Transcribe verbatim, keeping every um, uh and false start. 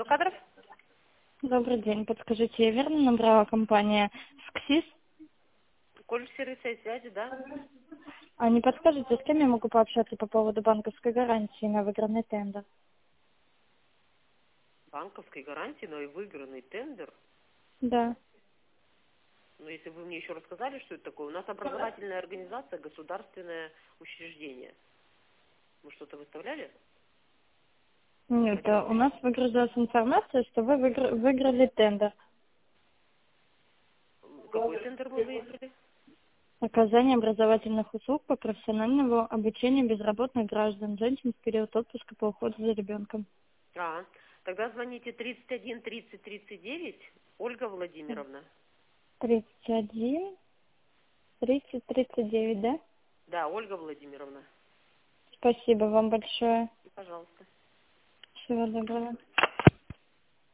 Кадров? Добрый день. Подскажите, я верно набрала компания «Сксис»? Коль сервиса и связи, да? А не подскажете, с кем я могу пообщаться по поводу банковской гарантии на выигранный тендер? Банковской гарантии, но и выигранный тендер. Да. Но если бы вы мне еще рассказали, что это такое. У нас образовательная организация, государственное учреждение. Мы что-то выставляли? Нет, а у нас выгрузилась информация, что вы выигр- выиграли тендер. М, Какой тендер мы выиграли? Оказание образовательных услуг по профессиональному обучению безработных граждан, женщин в период отпуска по уходу за ребенком. А, тогда звоните тридцать один тридцать тридцать девять, Ольга Владимировна. тридцать один, тридцать, тридцать девять, да? Да, Ольга Владимировна. Спасибо вам большое. Пожалуйста. Всего доброго.